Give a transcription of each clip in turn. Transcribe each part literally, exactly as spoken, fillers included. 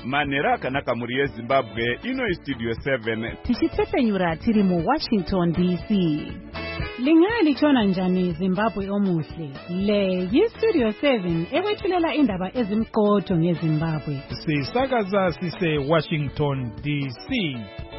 Manhero akanaka muri yeZimbabwe, ino Studio seven. Tichitsepenyura tiri mu Washington D C. Lingalitshona njani Zimbabwe omuhle? Le yi-Studio seven ekwethulela indaba ezimqotho ngeZimbabwe. Sisakaza sise Washington D C.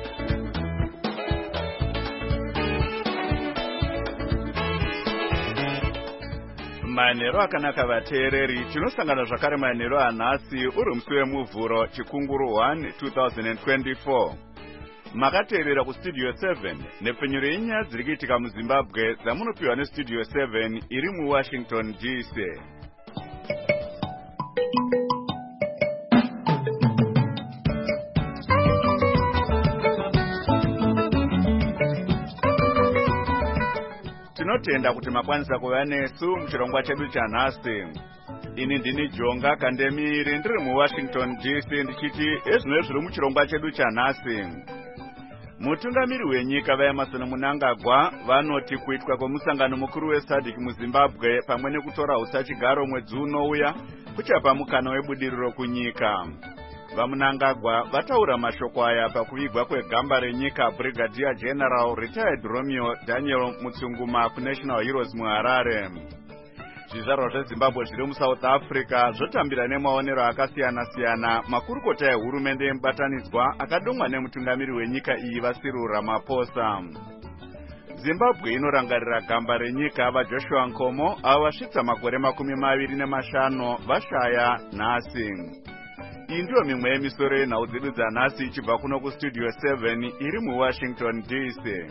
Manhero akanaka vateereri, tinosangana zvakare manhero anhasi uri musi wemuvhuro chikunguru one twenty twenty-four. Makateerera kuStudio seven nepfenyuro yenyaya dziri kuitika muZimbabwe dzamunopiwa neStudio seven iri muWashington D C. Tinotenda kuti makwanisa kuva nesu muchirongwa chedu chanhasi. Ini ndini Jonga Kandemiri ndiri muWashington D C ndichiti ezvino zviri muchirongwa chedu chanhasi. Mutungamiri wenyika vaEmmerson Mnangagwa vanoti kuitwa kwemusangano mukuru weSADC muZimbabwe pamwe nekutora usachigaro mwedzi unouya kuchapa mukana webudiriro kunyika. VaMnangagwa vataura mashoko aya pakuvigwa kwegamba renyika Brigadier General Retired Romeo Daniel Mutsunguma kuNational Heroes muHarare. Zvizvarwa zveZimbabwe zviri muSouth Africa zvotambira nemaonero akasiyana-siyana makurukota ehurumende yemubatanidzwa akadomwa nemutungamiri wenyika iyi vaCyril Ramaphosa. Zimbabwe inorangarira gamba renyika vaJoshua Nkomo avo vasvitsa makore makumi maviri nemashanu vashaya nhasi. Iyi ndiyo mimwe yemisoro yenhau dzedu dzanhasi ichibva kuno kuStudio seven iri muWashington D C.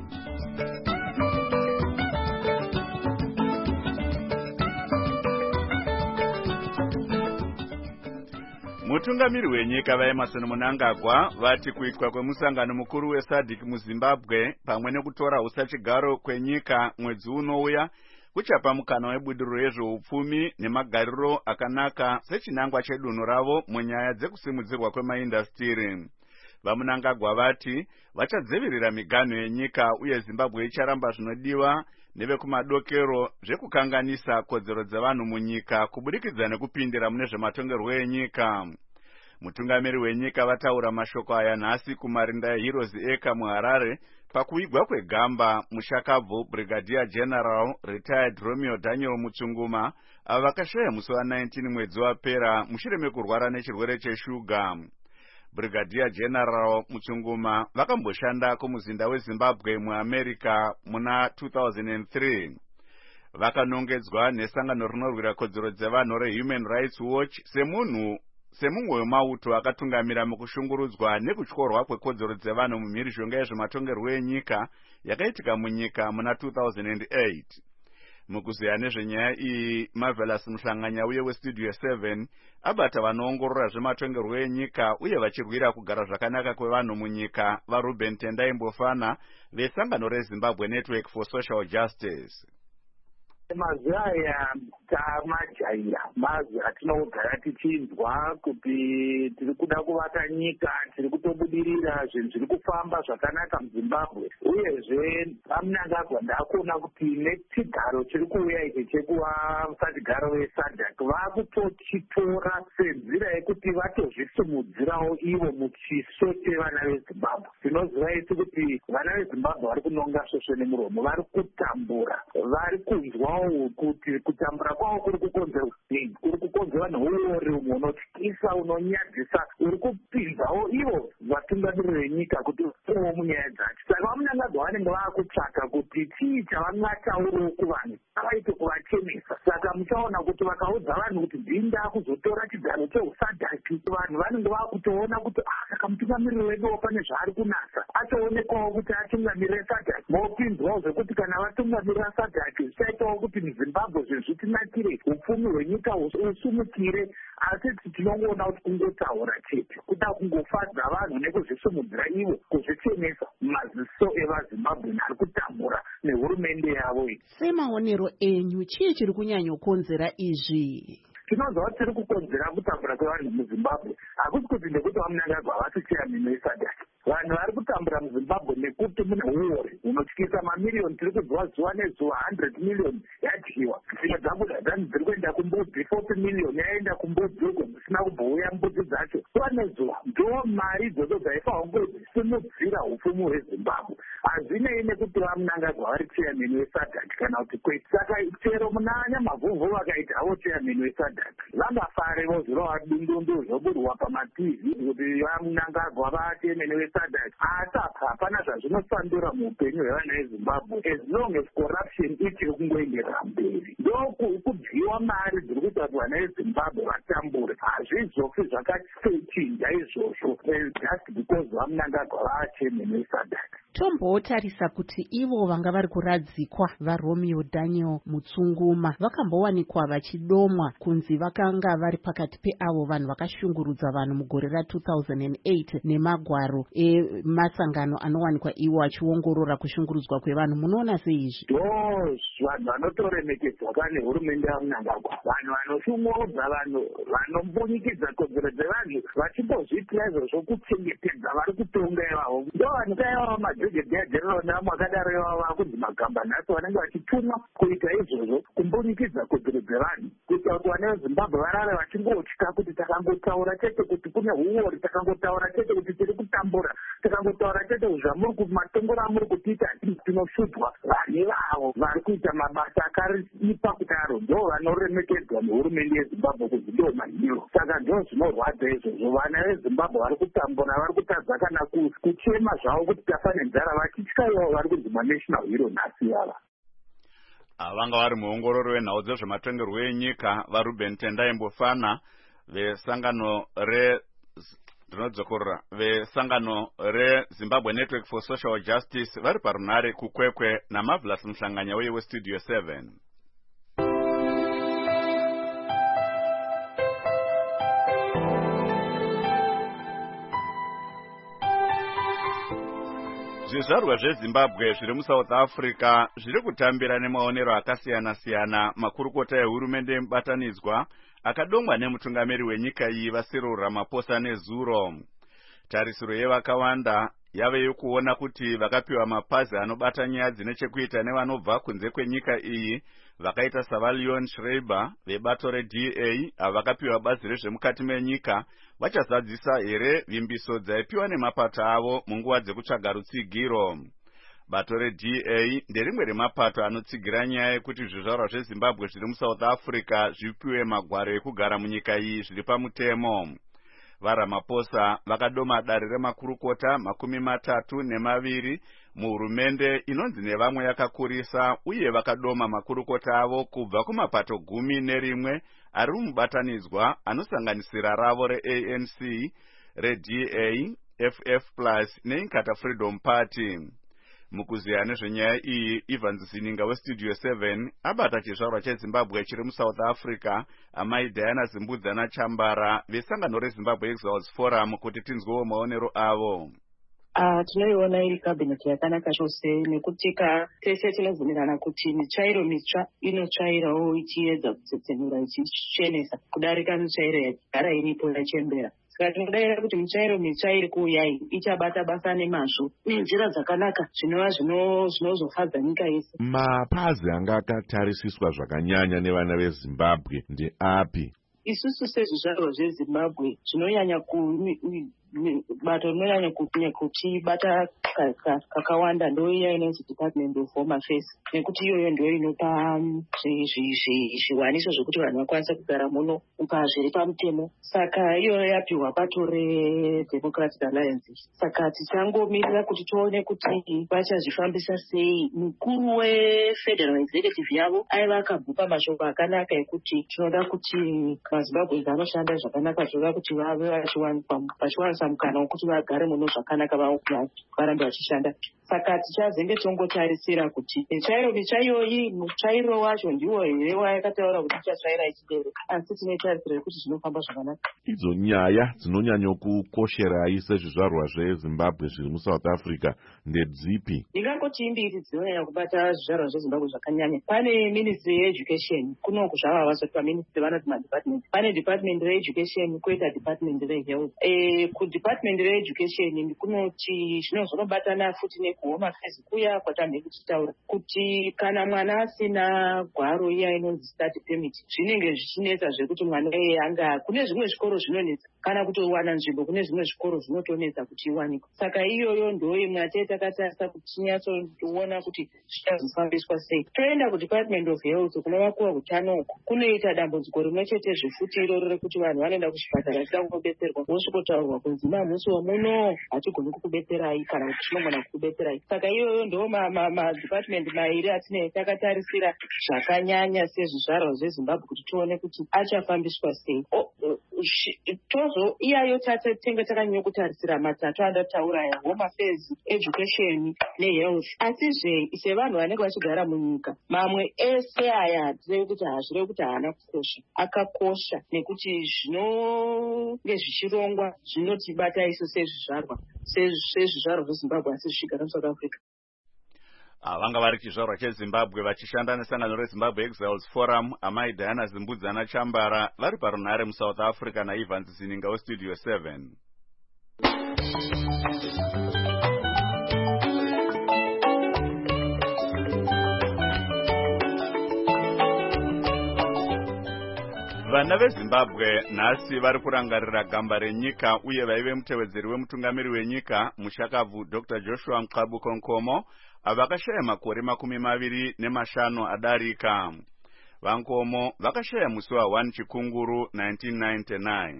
Mutungamiri wenyika vaEmmerson Mnangagwa vati kuitwa kwemusangano mukuru weSADC muZimbabwe pamwe nekutora usachigaro kwenyika mwedzi unouya kuchapa mukana webudiriro yezveupfumi nemagariro akanaka sechinangwa chedunhu ravo munyaya dzekusimudzirwa kwemaindastiri. VaMnangagwa vati vachadzivirira miganho yenyika uye Zimbabwe icharamba zvinodiwa nevekumadokero zvekukanganisa kodzero dzevanhu munyika kubudikidza nekupindira mune zvematongerwo enyika. Mutungamiri wenyika vataura mashoko aya nhasi kumarinda eHeroes Eka muHarare pakuvigwa kwegamba mushakabvu Brigadier General Retired Romeo Daniel Mutsunguma ava vakashaya musi wa nineteen mwedzi wapera mushure mekurwara nechirwere cheshuga. Brigadier General Mutsunguma vakamboshanda kumuzinda weZimbabwe muAmerica muna two thousand three. Vakanongedzwa nesangano rinorwira kodzero dzevanhu reHuman Rights Watch semunhu semumwe wemauto akatungamira mukushungurudzwa nekutyorwa kwekodzero dzevanhu mumhirizhonga yezvematongerwo enyika yakaitika munyika muna two thousand eight. Mukuzeya nezvenyaya iyi, Marvelous Muhlanganya uye weStudio seven abata vanoongorora zvematongerwo enyika uye vachirwira kugara zvakanaka kwevanhu munyika vaRuben Tendai Mbofana vesangano reZimbabwe Network for Social Justice. Mazuva aya tamajaira mazuva atinogara tichinzwa kuti tiri kuda kuvaka nyika, tiri kutobudirira, zvinhu zviri kufamba zvakanaka muZimbabwe. Uyezve vaMnangagwa ndakuona kuti nechigaro chiri kuuya ichi chekuva musachigaro weSADC vakutochitora senzira yekuti vatozvisimudzirawo ivo muchiso chevana veZimbabwe. Tinoziva isu kuti vana veZimbabwe vari kunonga svosve nemuromo, vari kutambura, vari kunzwa kuti kutambura kwavo kuri kukonzera sei, kuri kukonzera neuori umwe unotyisa unonyadzisa, uri kupinzawo ivo vatungamiri venyika kuti vaowo munyaya dzacho. Saka vaMnangagwa vanenge vakutsvaka kuti chii chavangataurawo kuvanhu avaite kuvachenesa. Saka muchaona kuti vakaudza vanhu kuti dhinda kuzotora chigaro cheuSADC, vanhu vanenge vakutoona kuti saka mutungamiriri wedu pane zvaari kunasa, achaonekwawo kuti atungamirire SADC. Mopinzwawo zvekuti kana vatungamirira SADC zvichaitawo kuti muZimbabwe zvinhu zvitinakire, upfumi hwenyika usumukire, asi tinongoona kuti kungotaura chete, kuda kungofadza vanhu nekuzvisimudzira ivo, kuzvichenesa maziso evaZimbabwe ari kutambura nehurumende yavo iyi. Semaonero enyu chii chiri kunyanyokonzera izvi? Tinonzwa kuti tiri kukonzera kutambura kwevanhu muZimbabwe hakusi kuti ndekuti vaMnangagwa havasi chairman weSADC, vanhu vari kutambura muzimbabwe nekuti mune uori unotyisa mamiliyoni. Tiri kudziwa zuva nezuva hundred million yadyiwa. Dzimwe dzabuda dzani dziri kuenda kumbudzi forty million yaenda kumbudzi uko dzisina kubouya mbudzi dzacho. Zuva nezuva ndo mari idzodzo dzaifanwa kunge dzisimudzira upfumi hwezimbabwe. Hazvinei nekuti vaMnangagwa vari chairman wesadhak kana kuti kwete. Saka chero munanya mavhuvhu vakaita havo chairman wesadhak vangafare vozvirova dundundu zvoburwa pamativi kuti vaMnangagwa vachairman wesadhak. Asi apa hapana zvazvinosandura muupenyu hwevana vezimbabwe as long as corruption ichiri kungoenderera mberi. Ndokudyiwa mari dziri kuita kuti vana vezimbabwe vatambure. Hazvizofi zvakachinja izvozvo just because vaMnangagwa vachairman wesadhak. Tombotarisa kuti ivo vanga vari kuradzikwa vaRomeo Daniel Mutsunguma vakambowanikwa vachidomwa kunzi vakanga vari pakati peavo vanhu vakashungurudza vanhu mugore ra two thousand eight nemagwaro emasangano anowanikwa iwo achiongorora kushungurudzwa kwevanhu. Munoona sei izvi? Dos vanhu vanotoremekedzwa pane hurumende yaMnangagwa, vanhu vanoshungurudza vanhu, vanombunyikidza kodzero dzevanhu vachimbozviitira izvozvo kuchengetedza vari kutonga ivavo. Ndo vanhu kaivavo madhogodheya general navamwe vakadaro ivavo vakunzi magamba nhasi vanenge vachitumwa kuita izvozvo kumbunyikidza kodzero dzevanhu kuita kuti vana veZimbabwe varare vachingotya kuti takangotaura chete kuti kune uori, takangotaura chete kuti tiri kutambura, takangotaura chete kuti zvamuri kumatongoro amuri kutiita tinoshudzwa. Vanhu ivavo vari kuita mabasa akaripa kudaro ndo vanoremekedzwa nehurumende yeZimbabwe kuti ndo mahiro. Saka ndo zvinorwadza izvozvo. Vana veZimbabwe vari kutambura, vari kutadza kana kuchema zvavo kuti tafa nenzara vachitya ivavo vari kunzi manational hero nhasi yava. Vanga vari muongororo wenhau dzezvematongerwo enyika vaRuben Tendai Mbofana vesangano re ndinodzokorora vesangano reZimbabwe Network for Social Justice vari parunhare kukwekwe naMarvelous Muhlanganya uye weStudio seven. Zvizvarwa zveZimbabwe zviri muSouth Africa zviri kutambira nemaonero akasiyana-siyana makurukota ehurumende yemubatanidzwa akadomwa nemutungamiri wenyika iyi vaCyril Ramaphosa nezuro. Tarisiro yevakawanda yave yokuona kuti vakapiwa mapazi anobata nyaya dzine chekuita nevanobva kunze kwenyika iyi vakaita saValeon Schreiber vebato reD A avo vakapiwa bazi rezvemukati menyika vachazadzisa here vimbiso dzaipiwa nemapato avo munguva dzekutsvaga rutsigiro. Bato reD A nderimwe remapato anotsigira nyaya yekuti zvizvarwa zveZimbabwe zviri muSouth Africa zvipiwe magwaro ekugara munyika iyi zviri pamutemo. VaRamaphosa vakadoma dare remakurukota makumi matatu nemaviri muhurumende inonzi nevamwe yakakurisa uye vakadoma makurukota avo kubva kumapato gumi nerimwe ari mubatanidzwa anosanganisira ravo reA N C, reD A, F F plus neInkatha Freedom Party. Mukuziya nezvenyaya iyi Evans Zininga weStudio seven abata chizvarwa cheZimbabwe chiri muSouth Africa amai Diana Zimbudzana Chambara vesangano reZimbabwe Exiles Forum kuti tinzwewo maonero avo. Uh, tinoiona iri kabineti yakanaka chose nekuti ka tese tinobvumirana kuti mitsvairo mitsva inotsvairawo ichiedza kutsetsenura ichichenesa kudarika mitsvairo yagara iripo yachembera. Saka tinodavira kuti mitsvairo mitsva iri kuuya ichabata basa nemazvo nenzira dzakanaka zvinova zvinozofadza nyika yese. Mapazi anga akatarisiswa zvakanyanya nevana veZimbabwe ndeapi? Isusu sezvizvarwa zveZimbabwe zvinonyanya ku bato rinonyanya kutibata kakawanda ndo iya inonzi Department of Home Affairs nekuti iyoyo ndo inopa zviwaniso zvekuti vanhu vakwanisa kugara muno zviri pamutemo. Saka iyoyo yapiwa bato reDemocratic Alliance. Saka tichangomirira kuti tione kuti vachazvifambisa sei. Mukuru weFederal Executive yavo aiva akabvupa mashoko akanaka ekuti tinoda kuti maZimbabwe anoshanda zvakanaka, tinoda kuti vave vachiwanisa mukana wekuti vagare muno zvakanaka varambe vachishanda. Saka tichazenge tongotarisira kuti mitsvairo mitsva iyoyi mutsvairo wacho ndiwo here wayakataura kuti ichatsvaira ichidero, asi tinotarisira kuti zvinofamba zvakanaka. Idzo nyaya dzinonyanya kukosherai sezvizvarwa zveZimbabwe zviri muSouth Africa ndedzipi? Ndingangoti imbiri dzinonyanya kubata zvizvarwa zveZimbabwe zvakanyanya. Pane Ministry yeEducation, kunoku zvava vasoti paministry vanoti madepartment. Pane Department reEducation, koita Department reHealth. Eh, kudepartment reeducation kunoti zvino zvinobatana futi nekuhome affairs kuya kwatamhe kuchitaura kuti kana mwana asina gwaro iya inonzi study permit zvinenge zvichinetsa zvekuti mwana iye anga kune zvimwe zvikoro zvinonetsa kana kutowana nzvimbo kune zvimwe zvikoro zvinotonetsa kuti iwanikwe. Saka iyoyo ndo imwe atei takatarisa kuti tinyatsoona kuti zvichazofambiswa sei. Toenda kudepartment of health kunova kuwa utano uku kunoita dambudziko rimwe chete zvefuti iroro rekuti vanhu vanoenda kuchipatara vasina kungobetserwa vosvikotaurwa kunzi mamusi wamuno hatigoni kukubetserai kana kuti tinogona kukubetserai. Saka iyoyo ndo madepartment mairi atine takatarisira zvakanyanya sezvizvarwa zvezimbabwe kuti tione kuti achafambiswa sei. Tozo iyayo tatenge takanyanya kutarisira matatu andataura ya home affairs, education nehealth. Asizve sevanhu vanenge vachigara munyika mamwe ese aya atirevi kuti hazvirevi kuti haana kukosha, akakosha nekuti zvinonge zvichirongwa zvinotibata isu sezvizvarwa sezvizvarwa zvezimbabwe asi zvichigara muSouth Africa. Vanga vari chizvarwa chezimbabwe vachishanda nesangano rezimbabwe exiles forum amai Diana Zimbudzana Chambara vari parunhare muSouth Africa naIvans Zininga westudio seven. Vana veZimbabwe nhasi vari kurangarira gamba renyika uye vaive mutevedzeri wemutungamiri wenyika mushakabvu Doctor Joshua Mqabuko Nkomo vakashaya makore makumi maviri nemashanu adarika. Vankomo vakashaya musi wa one Chikunguru nineteen ninety-nine.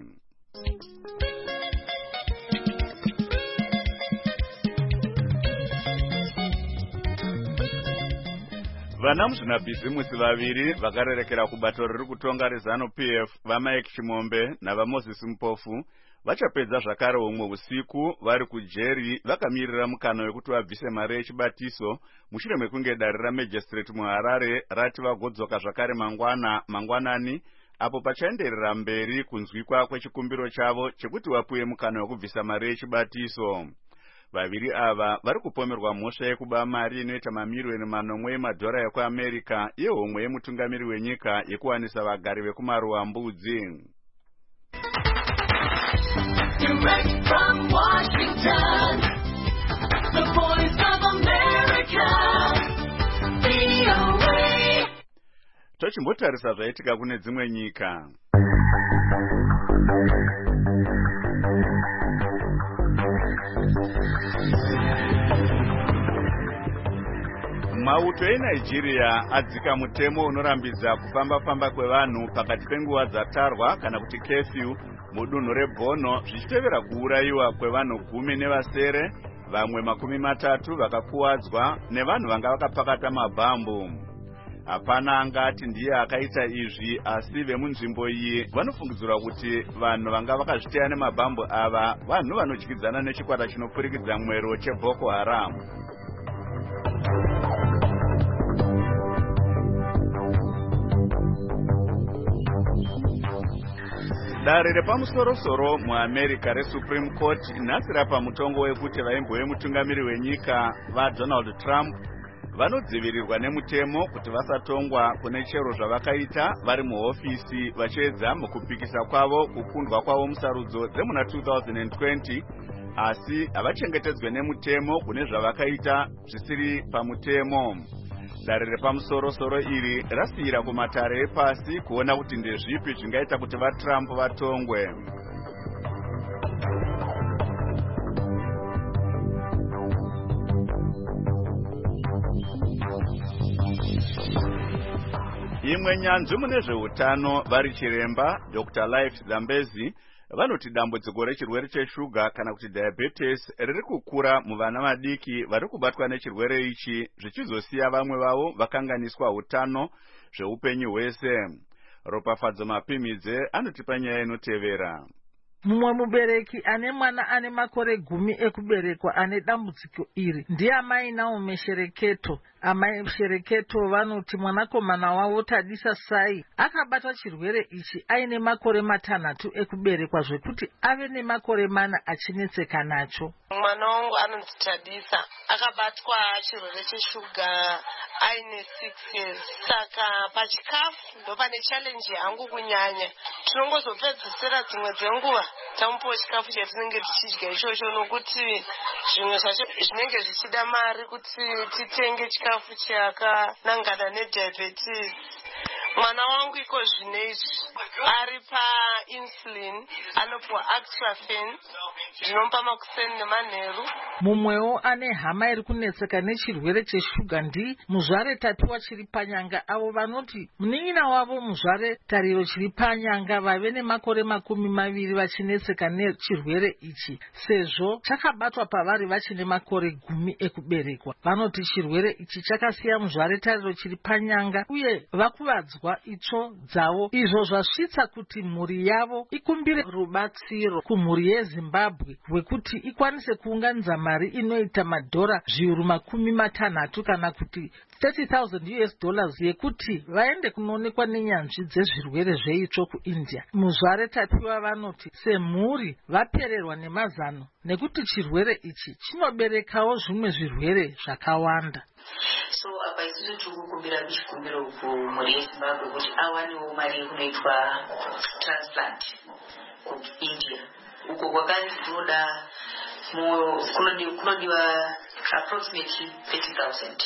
Vana muzvinabhizimusi vaviri vakarerekera kubato riri kutonga rezanu P F vaMike Chimombe navaMoses Mpofu vachapedza zvakare umwe usiku vari kujeri vakamirira mukana wekuti vabvise mari yechibatiso mushure mekunge dare ramagistrate muHarare rati vagodzoka zvakare mangwana mangwanani apo pachaenderera mberi kunzwikwa kwechikumbiro chavo chekuti vapuwe mukana wekubvisa mari yechibatiso. Vaviri ava vari kupomerwa mhosva yekuba mari inoita mamiliyoni manomwe emadhora ekuAmerica yehomwe yemutungamiri wenyika yekuwanisa vagari vekumaruwa mbudzi. Direct from Washington, the voice of America, V O A. Tochimbotarisa zvaitika kune dzimwe nyika. Mauto eNigeria adzika mutemo unorambidza kufamba-famba kwevanhu pakati penguva dzatarwa kana kuti curfew mudunhu reBorno zvichitevera kuurayiwa kwevanhu gumi nevasere, vamwe makumi matatu vakakuwadzwa nevanhu vanga vakapakata mabhambu. Hapana angati ndiye akaita izvi, asi vemunzvimbo iyi vanofungidzirwa kuti vanhu vanga vakazviteya nemabhambu ava vanhu vanodyidzana nechikwata chinopfurikidza mwero cheBoko Haram. Dare repamusoro-soro muAmerica reSupreme Court nhasi rapa mutongo wekuti vaimbo vemutungamiri wenyika vaDonald Trump vanodzivirirwa nemutemo kuti vasatongwa kune chero zvavakaita vari muhofisi vachiedza mukupikisa kwavo kukundwa kwavo musarudzo dzemuna two thousand twenty, asi havachengetedzwe nemutemo kune zvavakaita zvisiri pamutemo. Dare repamusoro-soro iri rasiyira kumatare epasi kuona kuti ndezvipi zvingaita kuti vaTrump vatongwe. Imwe nyanzvi mune zveutano vari chiremba Doctor Life Zambezi vanoti dambudziko rechirwere cheshuga kana kuti diabetes riri kukura muvana vadiki vari kubatwa nechirwere ichi zvichizosiya vamwe vavo vakanganiswa utano zveupenyu hwese. Ropafadzo Mapimidze anotipa nyaya inotevera. Mumwe mubereki ane mwana ane makore gumi ekuberekwa ane dambudziko iri ndiye amai Naomi Shereketo. Amai Shereketo vanoti mwanakomana wavo Tadisa Sai akabatwa chirwere ichi aine makore matanhatu ekuberekwa zvekuti ave nemakore mana achinetseka nacho. Mwana wangu anonzi Tadisa akabatwa chirwere cheshuga aine six years. Saka pachikafu ndo pane challenge yangu kunyanya. Tinongozopedzisira dzimwe dzenguva tamupawo chikafu chatinenge tichidya ichocho, nokuti zvimwe zvacho zvinenge zvichida mari kuti titenge chikafu chakanangana nediabetes. Mwana wangu iko zvinezvi ari painsulin, anopuwa Actrafen, ndinompa makuseni nemanheru. Mumwewo ane hama iri kunetseka nechirwere cheshuga ndi muzvare Tatuwa chiri panyanga, avo vanoti munin'ina wavo muzvare Tariro chiri panyanga vave nemakore makumi maviri vachinetseka nechirwere ichi, sezvo chakabatwa pavari vachine makore gumi ekuberekwa. Vanoti chirwere ichi chakasiya muzvare Tariro chiri panyanga uye vakuvadzwa itsvo dzavo, izvo zvasvitsa kuti mhuri yavo ikumbire rubatsiro kumhuri yeZimbabwe rwekuti ikwanise kuunganidza mari inoita madhora zviuru makumi matanhatu kana kuti thirty thousand U S dollars yekuti vaende kunoonekwa nenyanzvi dzezvirwere zveitsvo kuIndia. Muzvare Tatuwa vanoti semhuri vapererwa nemazano nekuti chirwere ichi chinoberekawo zvimwe zvirwere zvakawanda. So apa isusu tiri kukumbira kuchikumbiro kumhuri yeZimbabwe kuti awanewo mari kunoitwa transplant kuIndia, uko kwakanzi kunoda kunodiwa approximately thirty thousand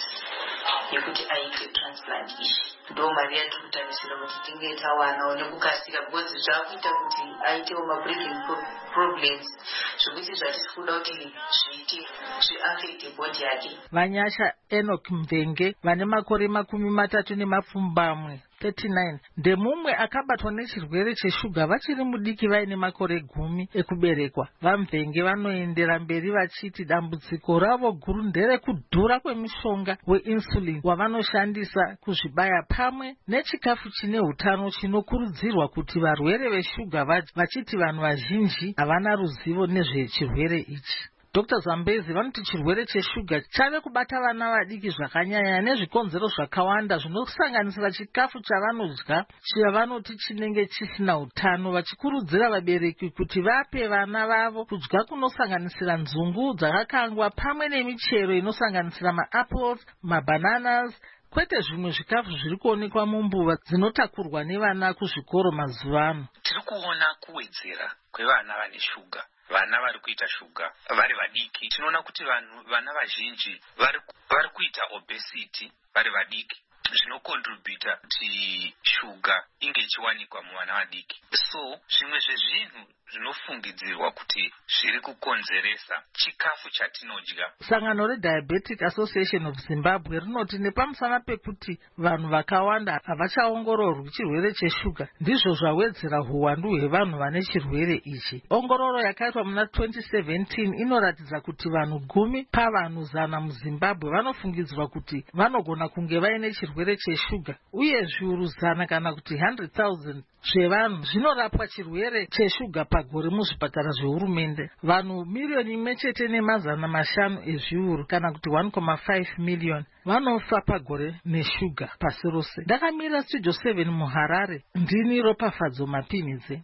yekuti aitwe transplant ichi. Ndo mari yatiri kutarisira kuti tinge tawanawo nekukasika, because zvakuita kuti aitewo mabreathing problems zvokuti zvatisi kuda kuti zviite zviaffecte body yake. Vanyasha Enoch Mvenge vane makore makumi matatu nemapfumbamwe thirty-nine ndemumwe akabatwa nechirwere cheshuga vachiri mudiki vaine makore gumi ekuberekwa. VaMvenge vanoendera mberi vachiti dambudziko ravo guru nderekudhura kwemishonga weinsulin wavanoshandisa kuzvibaya pamwe nechikafu chine hutano chinokurudzirwa kuti varwere veshuga vadye, vachiti vanhu vazhinji havana ruzivo nezvechirwere ichi. Doctor Zambezi vanoti chirwere cheshuga chave kubata vana vadiki zvakanyanya nezvikonzero zvakawanda zvinosanganisira chikafu chavanodya chavanoti chinenge chisina hutano, vachikurudzira vabereki kuti vape vana vavo kudya kunosanganisira nzungu dzakakangwa pamwe nemichero inosanganisira maapples, mabananas, kwete zvimwe zvikafu zviri kuonekwa mumbuva dzinotakurwa nevana kuzvikoro mazuva ano. Tiri kuona kuwedzera kwevana vane shuga, vana vari kuita shuga vari vadiki. Tinoona kuti vanhu vana vazhinji vari vari kuita obesity vari vadiki, zvinokontributa kuti shuga inge ichiwanikwa muvana vadiki. So zvimwe zvezvinhu zvinofungidzirwa kuti zviri kukonzeresa chikafu chatinodya. Sangano reDiabetic Association of Zimbabwe rinoti nepamusana pekuti vanhu vakawanda havachaongororwi chirwere cheshuga ndizvo zvawedzera huwandu hwevanhu vane chirwere ichi. Ongororo yakaitwa muna twenty seventeen inoratidza kuti vanhu gumi pavanhu zana muZimbabwe vanofungidzirwa kuti vanogona kunge vaine chirwere cheshuga, uye zviuru zana kana kuti one hundred thousand zvevanhu zvinorapwa chirwere cheshuga pagore muzvipatara zvehurumende. Vanhu miriyoni imwe chete nemazana mashanu ezviuru kana kuti one point five million vanofa pagore neshuga pasi rose. Ndakamira Studio seven muHarare, ndini Ropafadzo Mapinidze.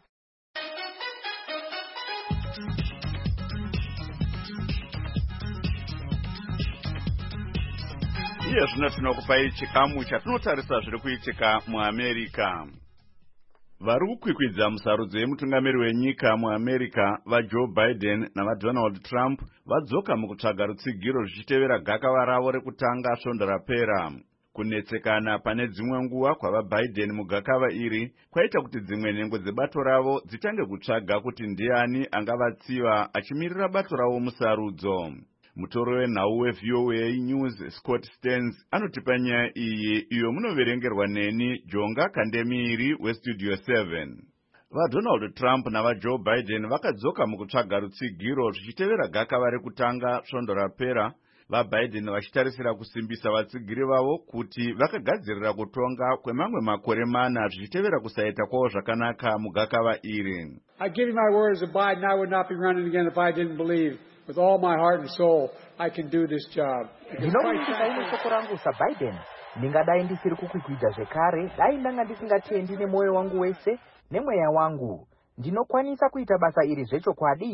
Iye zvino tinokupai chikamu chatinotarisa zviri kuitika muAmerica. Vari kukwikwidza musarudzo yemutungamiri wenyika muAmerica vaJoe Biden navaDonald Trump vadzoka mukutsvaga rutsigiro zvichitevera gakava ravo rekutanga svondo rapera. Kunetsekana pane dzimwe nguva kwavaBiden mugakava iri kwaita kuti dzimwe nhengo dzebato ravo dzitange kutsvaga kuti ndiani angavatsiva achimirira bato ravo musarudzo. Mutoro wenhau weV O A News Scott Stearns anotipa nyaya iyi iyo munoverengerwa neni Jonga Kandemiri weStudio seven. VaDonald Trump navaJoe Biden vakadzoka mukutsvaga rutsigiro zvichitevera gakava rekutanga svondo rapera, vaBiden vachitarisira kusimbisa vatsigiri vavo kuti vakagadzirira kutonga kwemamwe makore mana zvichitevera kusaita kwavo zvakanaka mugakava iri. I give you my word as a Biden, I would not be running again if I didn't believe with all my heart and soul I can do this job. Ndinokuita ini shoko rangu saBiden, ndingadai ndisiri kukwikwidza zvekare, dai ndanga ndisingatendi nemwoyo wangu wese nemweya wangu. Ndinokwanisa kuita basa iri zvechokwadi.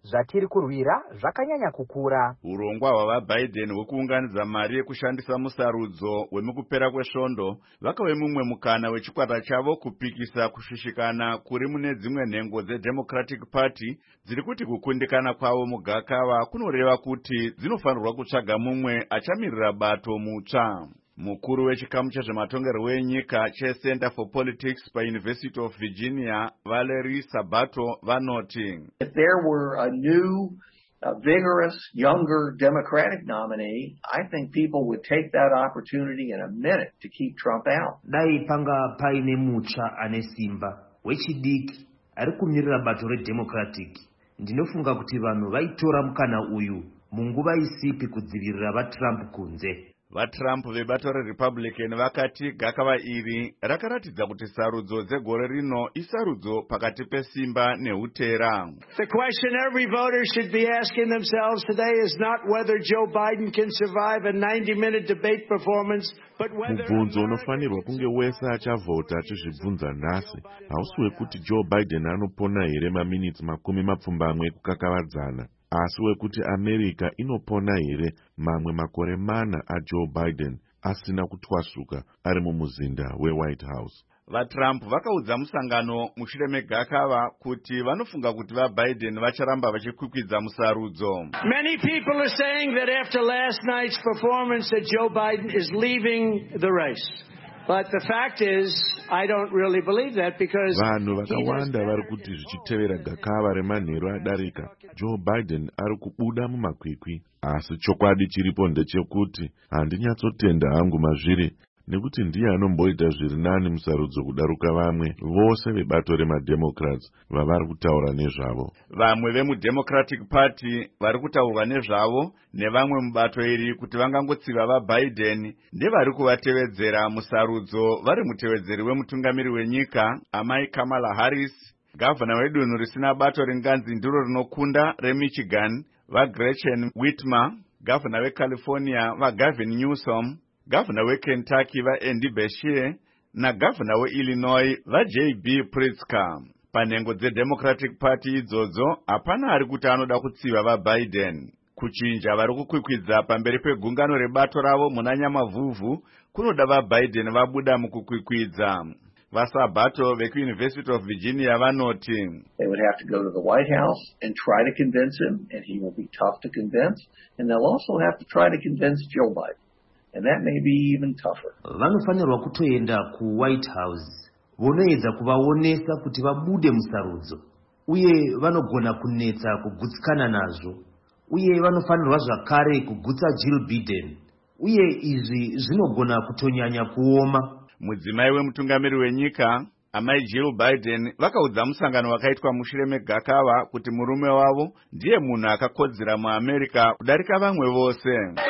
zvatiri kurwira zvakanyanya kukura. Urongwa hwavaBiden hwekuunganidza mari yekushandisa musarudzo wemukupera kwesvondo vakave mumwe mukana wechikwata chavo kupikisa kushushikana kuri mune dzimwe nhengo dzeDemocratic Party dziri kuti kukundikana kwavo mugakava kunoreva kuti dzinofanirwa kutsvaga mumwe achamirira bato mutsva. Mukuru wechikamu chezvematongerwo enyika cheCenter for Politics paUniversity of Virginia, Valerie Sabato, vanoti, if there were a new, a vigorous, younger Democratic nominee, I think people would take that opportunity in a minute to keep Trump out. Dai panga paine mutsva ane simba wechidiki ari kumirira bato reDemocratic, ndinofunga kuti vanhu vaitora mukana uyu munguva isipi kudzivirira vaTrump kunze. VaTrump vebato reRepublican vakati gakava iri rakaratidza kuti sarudzo dzegore rino isarudzo pakati pesimba neutera. The question every voter should be asking themselves today is not whether Joe Biden can survive a ninety minute debate performance, but whether mubvunzo unofanirwa kunge wese achavhota achizvibvunza nhasi hausi wekuti Joe Biden anopona here maminitsi makumi mapfumbamwe kukakavadzana, asi wekuti America inopona here mamwe makore mana aJoe Biden asina kutwasuka ari mumuzinda weWhite House. VaTrump vakaudza musangano mushure megakava kuti vanofunga kuti vaBiden vacharamba vachikwikwidza musarudzo. Many people are saying that after last night's performance that Joe Biden is leaving the race. But the fact is, I don't really believe that because vanhu vakawanda vari kuti zvichitevera gakava remanheru adarika Joe Biden ari kubuda mumakwikwi, asi chokwadi chiripo ndechekuti handinyatsotenda hangu mazviri nekuti ndiye anomboita zviri nani musarudzo kudaruka vamwe vose vebato remademocrats vavari kutaura nezvavo. Vamwe vemuDemocratic Party vari kutaurwa nezvavo nevamwe mubato iri kuti vangangotsiva vaBiden ndevari kuvatevedzera musarudzo vari mutevedzeri wemutungamiri wenyika amai Kamala Harris, gavana wedunhu risina bato ringanzi ndiro rinokunda reMichigan vaGretchen Whitmer, gavana weCalifornia vaGavin Newsom, gavana weKentucky vaAndy Beshear nagavana weIllinois vaJ B Pritzker. Panhengo dzeDemocratic Party idzodzo hapana ari kuti anoda kutsiva vaBiden. Kuchinja vari kukwikwidza pamberi pegungano rebato ravo muna Nyamavhuvhu kunoda vaBiden vabuda mukukwikwidza. VaSabato vekuUniversity of Virginia vanoti, they would have to go to the White House and try to convince him, and he will be tough to convince, and they'll also have to try to convince Joe Biden. And that may be even tougher. Vanofanirwa kutoenda ku White House vonoedza kuvaonesa kuti vabude musarudzo, uye vanogona kunetsa kugutsikana nazvo, uye vanofanirwa zvakare kugutsa Jill Biden, uye izvi zvinogona kutonyanya kuoma. Mudzimai wemutungamiri wenyika amai Jill Biden vakaudza musangano wakaitwa mushure megakava kuti murume wavo ndiye munhu akakodzera muAmerica kudarika vamwe vose.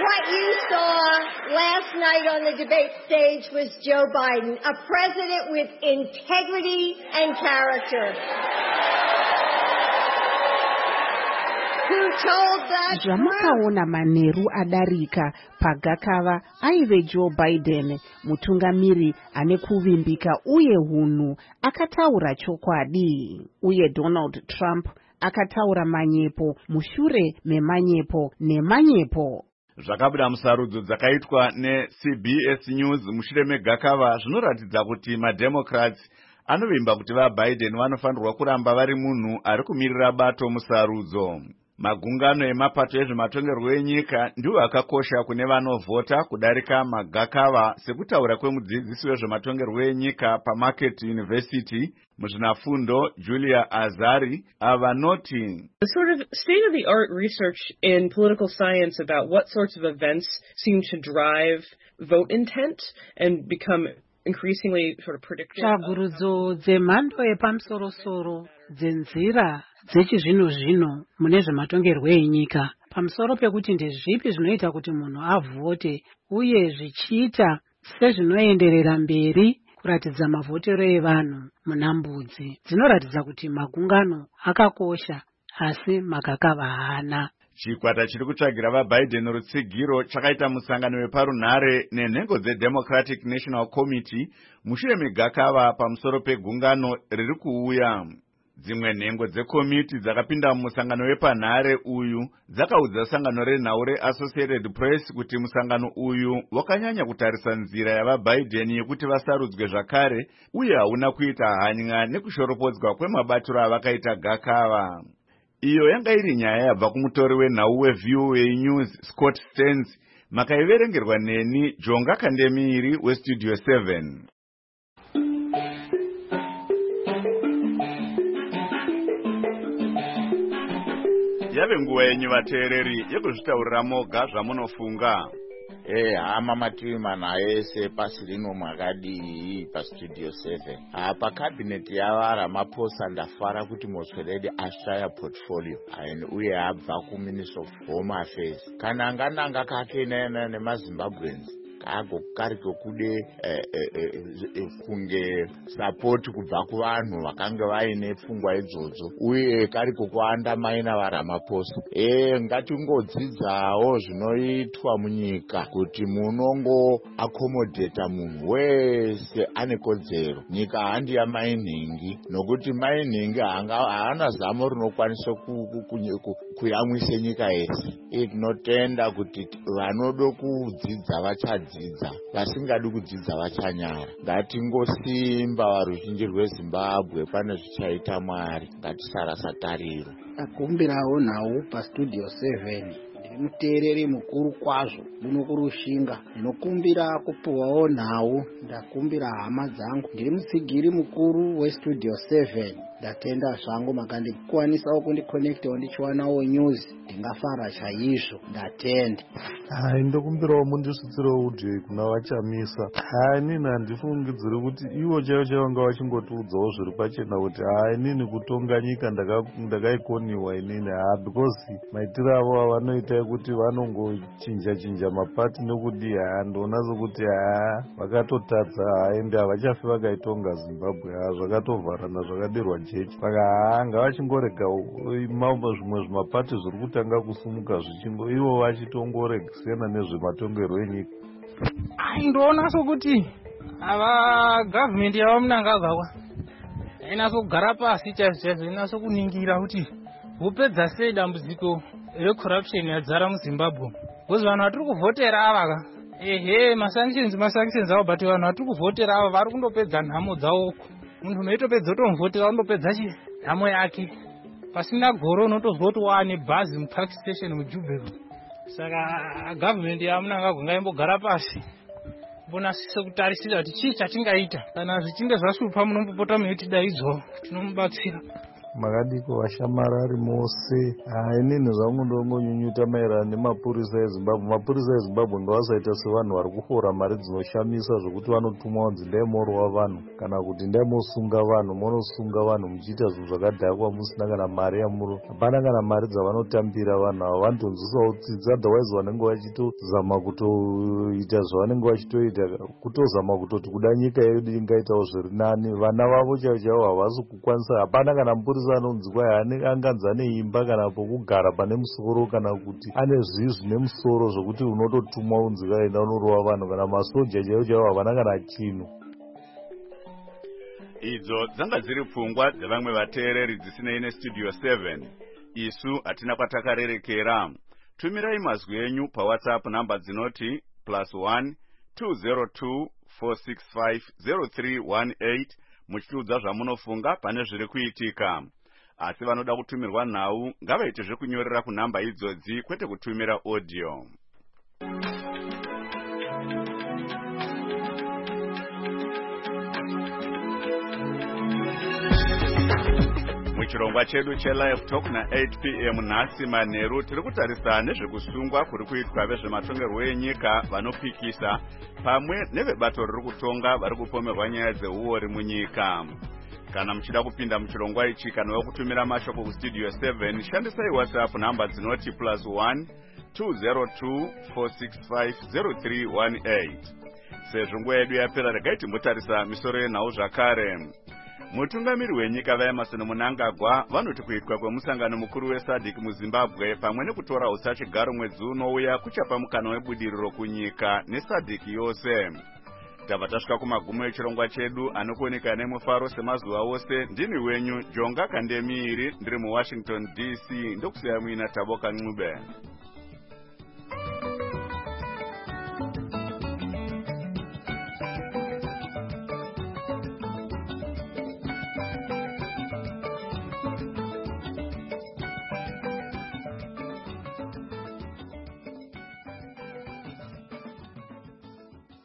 Last night on the debate stage was Joe Biden, a president with integrity and character. Who told that zvamakaona manheru adarika pagakava aive Joe Biden, mutungamiri ane kuvimbika uye hunhu, akataura chokwadi. Uye Donald Trump akataura manyepo mushure memanyepo nemanyepo. Zvakabuda musarudzo dzakaitwa neC B S News mushure megakava zvinoratidza kuti maDemocrats anovimba kuti vaBiden vanofanirwa kuramba vari munhu ari kumirira bato musarudzo. Magungano emapato ezvematongerwo enyika ndiwo akakosha kune vanovhota kudarika magakava, sekutaura kwemudzidzisi wezvematongerwo enyika paMarquette University muzvinafundo Julia Azari avanoti, the sort of state-of-the-art research in political science about what sorts of events seem to drive vote intent and become increasingly sort of predictive. Tsvagurudzo dzemhando yepamusoro-soro dzenzira dzechizvino-zvino mune zvematongerwo enyika pamusoro pekuti ndezvipi zvinoita kuti munhu avhote uye zvichiita sezvinoenderera mberi kuratidza mavhotero evanhu muna mbudzi dzinoratidza kuti magungano akakosha asi magakava haana. Chikwata chiri kutsvagira vaBiden rutsigiro chakaita musangano weparunhare nenhengo dzeDemocratic National Committee mushure megakava pamusoro pegungano riri kuuya. Dzimwe nhengo dzekomiti dzakapinda mumusangano wepanhare uyu dzakaudza sangano renhau reAssociated Press kuti musangano uyu wakanyanya kutarisa nzira yavaBiden yekuti vasarudzwe zvakare uye hauna kuita hanya nekushoropodzwa kwemabatiro avakaita gakava. Iyo yanga iri nyaya yabva kumutori wenhau weV O A News Scott Stearns. Makaiverengerwa neni Jonga Kandemiri weStudio seven. Yave nguva yenyu vateereri yekuzvitaurira moga zvamunofunga. Eh hama mativi mana ese pasi rino mwakadii paStudio seven. Apa cabinet yava Ramaphosa ndafara kuti Mosweledi ashaya portfolio and uye abva kuMinister of Home Affairs. Kana angananga kake nemaZimbabweans kago kari kokude eh, eh, eh, kunge support kubva kuvanhu vakanga vaine pfungwa idzodzo uye kari kokuanda maina vaRamaphosa. Eh ngatingodzidzawo zvinoitwa munyika kuti munongo accommodate munhu wese ane kodzero. Nyika handi yamainingi nokuti mainingi haana zamo rinokwanisa kuyamwisa nyika yese. Tinotenda kuti vanodo kudzidza vachadzidza, vasingadi kudzidza vachanyara. Ngatingosimba varuzhinji rweZimbabwe, pane zvichaita Mwari, ngatisarasa tariro. Akumbirawo nhau paStudio seven. Muteereri mukuru kwazvo munokurushinga. Ndinokumbira kupuwawo nhau, ndakumbira hama dzangu. Ndiri mutsigiri mukuru weStudio seven. Ndatenda zvangu makandikuwanisawo kundikonektawo ndichiwanawo news. Ndingafara chaizvo, ndatenda. Hai ndokumbirawo mundisvitsirewo uje kuna vachamisa. Hai nini handifungidziri kuti ivo chaivo chaivo vanga vachingotiudzawo zviri pachena kuti hai nini kutonga nyika ndakaikoniwa inini. Ha because maitiro avo avanoita kuti vanongochinja chinja mapati nokudii. Ha ndoona sokuti ha vakatotadza. Hai ndi havachafi vakaitonga Zimbabwe. Ha zvakatovharana zvakadirwa jechi. Saka ha ngavachingorega zvimwe zvimapati zviri kutanga kusumuka zvichingo ivo vachitongoregesena nezvematongerwo enyika. Ai ndoona sokuti ava government yava Mnangagwa inaso kugara pasi chaizvo inaso kuningira kuti vopedza sei dambudziko recorruption yadzara muZimbabwe. Because vanhu vatiri kuvhotera ava ehe masanctions masanctions avo but vanhu vatiri kuvhotera ava vari kundopedza nhamo dzavo. Munhu unoitopedza utomuvhotera undopedza nhamo yake. Pasina goro unotozwa kuti waane bhazi mupark station muJubeko. Saka government yaMnangagwa ngaimbogara pasi mbonasise kutarisira kuti chii chatingaita. Kana zvichinge zvashupa munombopota meitidaidzwa tinomubatsira. Makadiko vashamarari mose. Hai nini zvangu ndongonyunyuta maererano nemapurisa eZimbabwe. Mapurisa eZimbabwe ngavasaita sevanhu vari kufora mari dzinoshamisa zvokuti vanotumwa kunzi ndai morwa vanhu kana kuti ndai mosunga vanhu. Monosunga vanhu muchiita zvinhu zvakadhakwa musina kana mari yamuro. Hapana kana mari dzavanotambira vanhu ava. Vanonzwisawo tsitsi otherwise vanenge vachitozama kutoita zvavanenge vachitoita kutozama kutoti kuda nyika yedu ingaitawo zviri nani. Vana vavo chaivo chaivo havasi kukwanisa. Hapana kana mupurisa anonzi kwai anganzi ane imba kana pokugara pane musoro kana kuti ane zvivi zvine musoro zvokuti unototumwa unzi kaenda unorova vanhu kana masoja chaivo chaivo havana kana chinhu. Idzo dzanga dziri pfungwa dzevamwe vateereri dzisinei neStudio seven. Isu hatina kwatakarerekera. Tumirai mazwi enyu paWhatsApp namba dzinoti plus one two zero two four six five zero three one eight muchitiudza zvamunofunga pane zviri kuitika. Asi vanoda kutumirwa nhau ngavaite zvekunyorera kunamba idzodzi kwete kutumira audio. Muchirongwa chedu cheLive Talk na eight p m nhasi manheru tiri kutarisa nezvekusungwa kuri kuitwa vezvematongerwo enyika vanopikisa pamwe nevebato riri kutonga vari kupomerwa nyaya dzeuori munyika. Kana muchida kupinda muchirongwa ichi kana wekutumira mashoko kuStudio seven shandisai WhatsApp namba dzinoti plus one two zero two four six five zero three one eight. Sezvo nguva yedu yapera regai timbotarisa misoro yenhau zvakare. Mutungamiri wenyika vaEmmerson Mnangagwa vanoti kuitwa kwemusangano mukuru weSADC muZimbabwe pamwe nekutora usachigaro mwedzi unouya kuchapa mukana webudiriro kunyika neSADC yose. tabva tasvika kumagumo echirongwa chedu anokuoneka nemufaro semazuva ose. Ndini wenyu Jonga Kandemiiri, ndiri muWashington D C. Ndokusiya muina Taboka Ncube.